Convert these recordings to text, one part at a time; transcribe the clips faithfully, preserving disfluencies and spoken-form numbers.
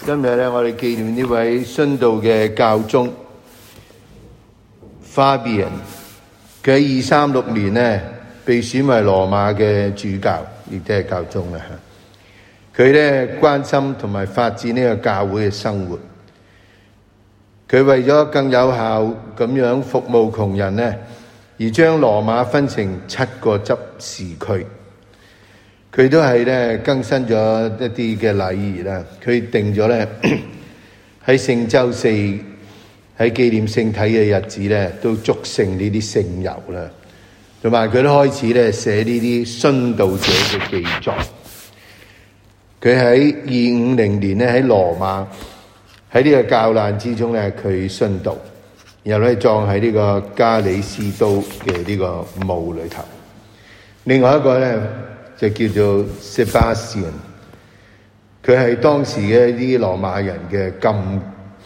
今日咧，我哋紀念呢位殉道嘅教宗 Fabian。佢喺二三六年咧被選為羅馬嘅主教，亦都係教宗啦。佢咧關心同埋發展呢個教會嘅生活。佢為咗更有效咁樣服務窮人咧，而將羅馬分成七個執事區。佢都係咧更新咗一啲嘅禮儀啦。佢定咗咧喺聖週四喺紀念聖體嘅日子咧，都祝聖呢啲聖油啦。同埋佢都開始咧寫呢啲殉道者嘅記載。佢喺二五零年咧喺羅馬喺呢個教難之中咧，佢殉道，然後咧葬喺呢個加里斯都嘅呢個墓裏頭。另外一個咧就叫做 Sebastian， 佢係當時嘅一啲羅馬人嘅禁誒、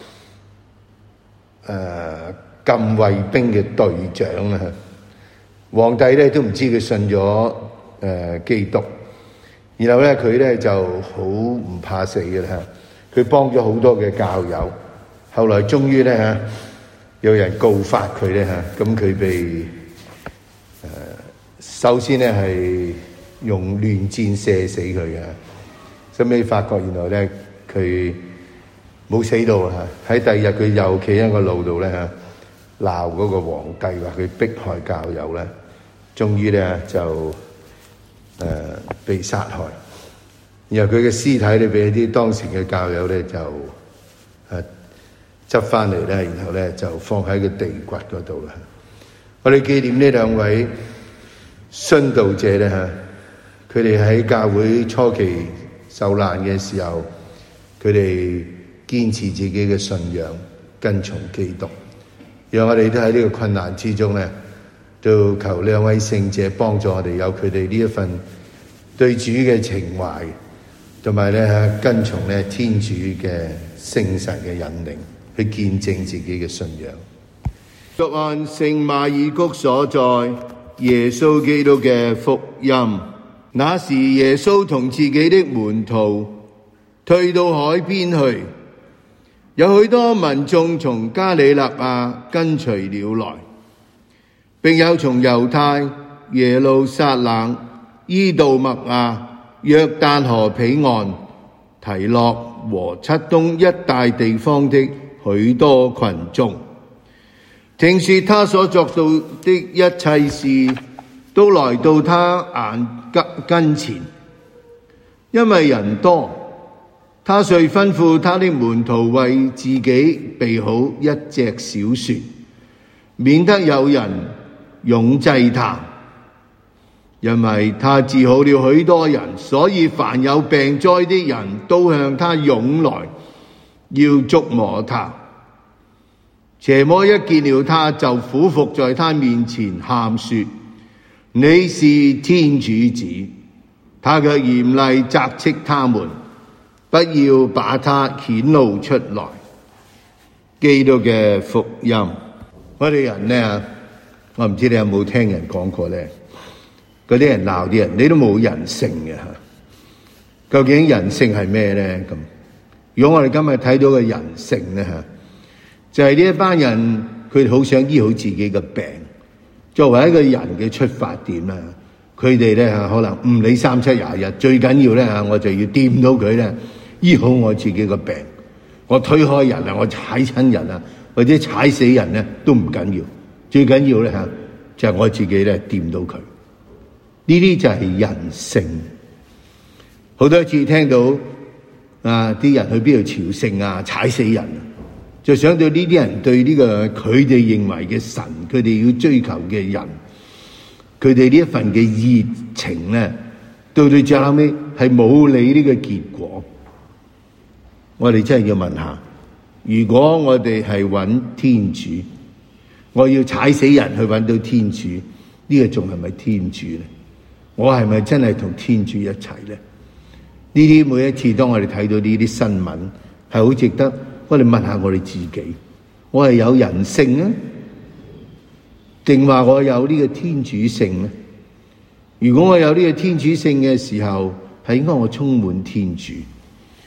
呃、禁衛兵嘅隊長啦。皇帝咧都唔知佢信咗誒、呃、基督，然後咧佢咧就好唔怕死嘅啦。佢幫咗好多嘅教友，後來終於咧嚇有人告發佢咧嚇，咁佢被誒、呃、首先咧係用亂箭射死佢嘅，後尾發覺原來咧佢冇死到啊！喺第二日佢又企喺個路度咧嚇鬧嗰個皇帝，話佢迫害教友咧，終於咧就誒、呃、被殺害。然後佢嘅屍體咧俾啲當時嘅教友咧就誒執翻嚟咧，然後咧就放喺個地掘嗰度啦。我哋紀念呢兩位殉道者咧嚇。佢哋喺教會初期受難嘅時候，佢哋堅持自己嘅信仰，跟從基督。讓我哋都喺呢個困難之中咧，都求兩位聖者幫助我哋，有佢哋呢一份對主嘅情懷，同埋咧跟從咧天主嘅聖神嘅引領，去見證自己嘅信仰。讀按聖馬爾谷所載耶穌基督嘅福音。那時耶穌同自己的門徒退到海邊去，有許多民眾從加里肋亞跟隨了來，並有從猶太、耶路撒冷、依杜默亞、約旦河彼岸、提洛和漆冬一帶地方的許多群眾，聽說他所作到的一切事，都來到他眼跟前。因為人多，他遂吩咐他的門徒為自己備好一隻小船，免得有人擁擠他。因為他治好了許多人，所以凡有病災的人都向他湧來，要觸摸他。邪魔一見了他，就俯伏在他面前喊說：你是天主子。他卻嚴厲責斥他們，不要把他顯露出來。基督嘅福音。我哋人呢，我唔知你有冇聽人講過呢？嗰啲人鬧啲人，你都冇人性嘅吓。究竟人性係咩呢？咁如果我哋今日睇到嘅人性呢吓，就係呢一班人，佢哋好想醫好自己嘅病。作為一個人嘅出發點啦，佢哋咧可能唔理三七廿日，最緊要咧我就要掂到佢咧，醫好我自己嘅病。我推開人啊，我踩親人啊，或者踩死人咧都唔緊要，最緊要咧就係我自己咧掂到佢。呢啲就係人性。好多次聽到啊啲人去邊度朝聖啊，踩死人，就想到呢啲人對呢個佢哋認為嘅神，佢哋要追求嘅人，佢哋呢一份嘅熱情咧，到到最後尾係冇理呢個結果。我哋真係要問下，如果我哋係揾天主，我要踩死人去揾到天主，呢個仲係咪天主咧？我係咪真係同天主一齊咧？呢啲每一次當我哋睇到呢啲新聞，係好值得我哋問下我哋自己，我係有人性啊，定話我有呢個天主性咧？如果我有呢個天主性嘅時候，係應該我充滿天主。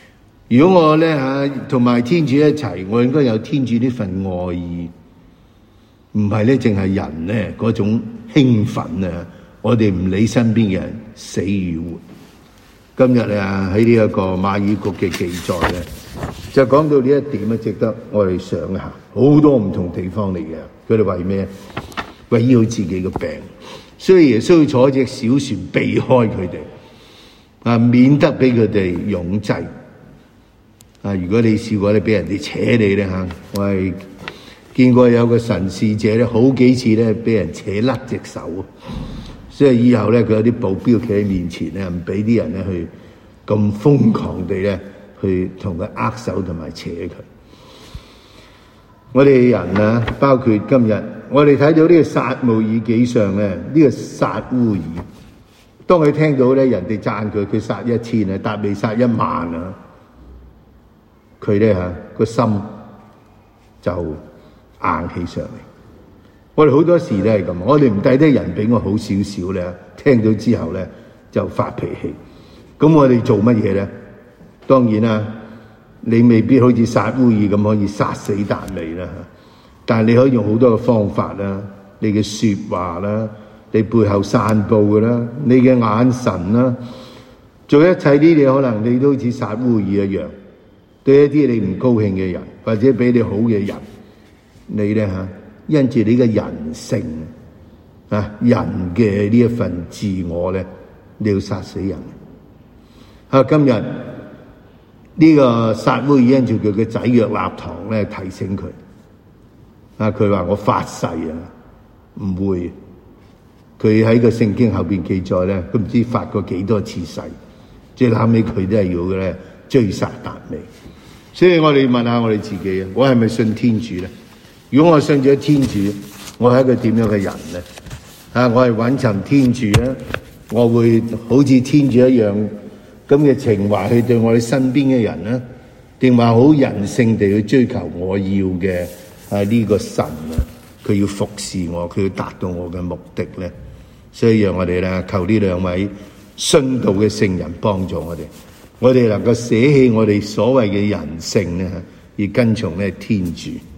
如果我咧吓同埋天主一齊，我應該有天主呢份愛意，唔係咧淨係人咧嗰種興奮啊！我哋唔理身邊嘅人死與活。今日啊喺呢一個馬爾谷嘅記載咧，就講到呢一點咧，值得我哋想一下。好多唔同地方嚟嘅，佢哋為咩？為醫好自己嘅病，所以耶穌要坐隻小船避開佢哋，啊，免得俾佢哋擁擠。啊，如果你試過咧俾人哋扯你咧吓，我係見過有個神視者咧，好幾次咧俾人扯甩隻手，所以以後咧佢有啲保鏢企喺面前咧，唔俾啲人咧去咁瘋狂地咧去同佢握手同埋扯佢。我哋人啊，包括今日我哋睇到呢個撒慕爾紀上咧，呢個撒烏爾，當佢聽到咧人哋讚佢，佢殺一千啊，達味殺一萬啊，佢咧吓個心就硬起上嚟。我哋好多時都係咁，我哋唔抵得人比我好少少咧，聽到之後咧就發脾氣。咁我哋做乜嘢咧？當然啦，你未必好似撒烏爾咁可以殺死達味啦，但係你可以用好多嘅方法啦，你嘅說話啦，你背後散布嘅啦，你嘅眼神啦，做一切呢啲可能你都好似撒烏爾一樣，對一啲你唔高興嘅人，或者比你好嘅人，你咧吓，因住你嘅人性啊，人嘅呢一份自我咧，你要殺死人。啊，今日呢個撒烏爾因住佢嘅仔約納堂咧提醒佢，啊，佢話我發誓啊，唔會。佢喺個聖經後邊記載咧，佢唔知發過幾多次誓，最後尾佢都係要嘅咧追殺達味。所以我哋問下我哋自己啊，我係咪信天主咧？如果我信咗天主，我係一個點樣嘅人咧？啊，我係揾尋天主咧，我會好似天主一樣咁嘅情懷去對我哋身邊嘅人咧，定話好人性地去追求我要嘅啊呢個神啊，佢要服侍我，佢要達到我嘅目的咧。所以讓我哋咧求呢兩位殉道嘅聖人幫助我哋，我哋能夠捨棄我哋所謂嘅人性咧，而跟從咧天主。